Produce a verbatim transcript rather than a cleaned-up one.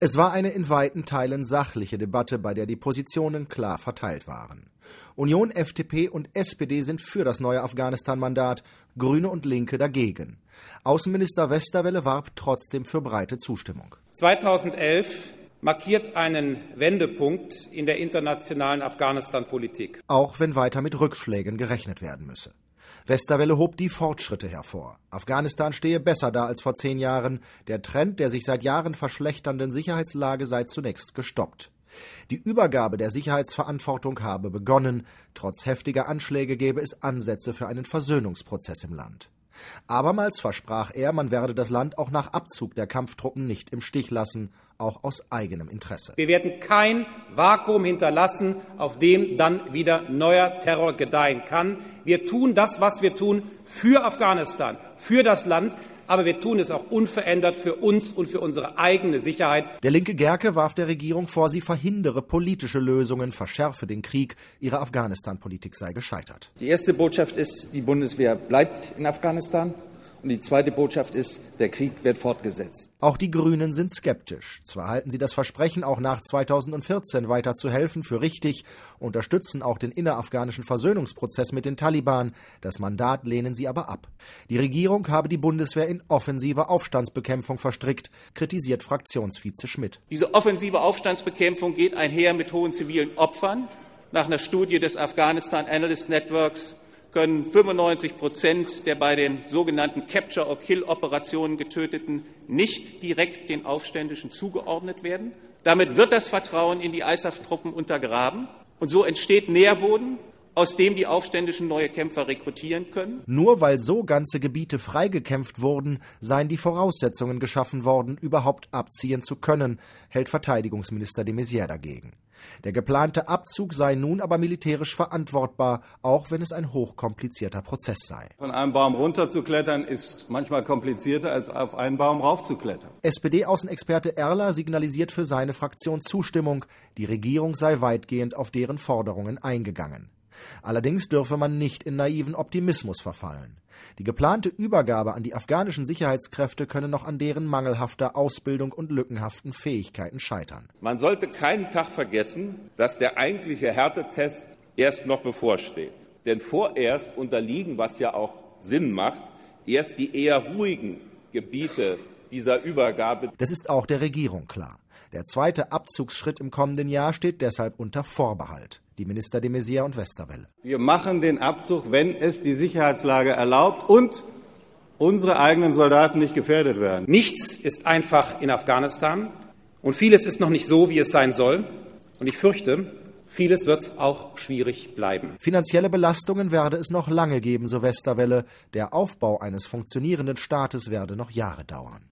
Es war eine in weiten Teilen sachliche Debatte, bei der die Positionen klar verteilt waren. Union, F D P und S P D sind für das neue Afghanistan-Mandat, Grüne und Linke dagegen. Außenminister Westerwelle warb trotzdem für breite Zustimmung. zweitausendelf markiert einen Wendepunkt in der internationalen Afghanistan-Politik. Auch wenn weiter mit Rückschlägen gerechnet werden müsse. Westerwelle hob die Fortschritte hervor. Afghanistan stehe besser da als vor zehn Jahren. Der Trend der sich seit Jahren verschlechternden Sicherheitslage sei zunächst gestoppt. Die Übergabe der Sicherheitsverantwortung habe begonnen. Trotz heftiger Anschläge gäbe es Ansätze für einen Versöhnungsprozess im Land. Abermals versprach er, man werde das Land auch nach Abzug der Kampftruppen nicht im Stich lassen, auch aus eigenem Interesse. Wir werden kein Vakuum hinterlassen, auf dem dann wieder neuer Terror gedeihen kann. Wir tun das, was wir tun, für Afghanistan, für das Land, aber wir tun es auch unverändert für uns und für unsere eigene Sicherheit. Der linke Gerke warf der Regierung vor, sie verhindere politische Lösungen, verschärfe den Krieg, ihre Afghanistan-Politik sei gescheitert. Die erste Botschaft ist, die Bundeswehr bleibt in Afghanistan. Und die zweite Botschaft ist, der Krieg wird fortgesetzt. Auch die Grünen sind skeptisch. Zwar halten sie das Versprechen, auch nach zweitausendvierzehn weiter zu helfen, für richtig, unterstützen auch den innerafghanischen Versöhnungsprozess mit den Taliban. Das Mandat lehnen sie aber ab. Die Regierung habe die Bundeswehr in offensive Aufstandsbekämpfung verstrickt, kritisiert Fraktionsvize Schmidt. Diese offensive Aufstandsbekämpfung geht einher mit hohen zivilen Opfern. Nach einer Studie des Afghanistan Analyst Networks können fünfundneunzig Prozent der bei den sogenannten Capture-or-Kill-Operationen Getöteten nicht direkt den Aufständischen zugeordnet werden. Damit wird das Vertrauen in die I S A F-Truppen untergraben und so entsteht Nährboden, aus dem die Aufständischen neue Kämpfer rekrutieren können. Nur weil so ganze Gebiete freigekämpft wurden, seien die Voraussetzungen geschaffen worden, überhaupt abziehen zu können, hält Verteidigungsminister de Maizière dagegen. Der geplante Abzug sei nun aber militärisch verantwortbar, auch wenn es ein hochkomplizierter Prozess sei. Von einem Baum runterzuklettern ist manchmal komplizierter, als auf einen Baum raufzuklettern. S P D-Außenexperte Erler signalisiert für seine Fraktion Zustimmung. Die Regierung sei weitgehend auf deren Forderungen eingegangen. Allerdings dürfe man nicht in naiven Optimismus verfallen. Die geplante Übergabe an die afghanischen Sicherheitskräfte könne noch an deren mangelhafter Ausbildung und lückenhaften Fähigkeiten scheitern. Man sollte keinen Tag vergessen, dass der eigentliche Härtetest erst noch bevorsteht. Denn vorerst unterliegen, was ja auch Sinn macht, erst die eher ruhigen Gebiete dieser Übergabe. Das ist auch der Regierung klar. Der zweite Abzugsschritt im kommenden Jahr steht deshalb unter Vorbehalt. Die Minister de Maizière und Westerwelle. Wir machen den Abzug, wenn es die Sicherheitslage erlaubt und unsere eigenen Soldaten nicht gefährdet werden. Nichts ist einfach in Afghanistan und vieles ist noch nicht so, wie es sein soll. Und ich fürchte, vieles wird auch schwierig bleiben. Finanzielle Belastungen werde es noch lange geben, so Westerwelle. Der Aufbau eines funktionierenden Staates werde noch Jahre dauern.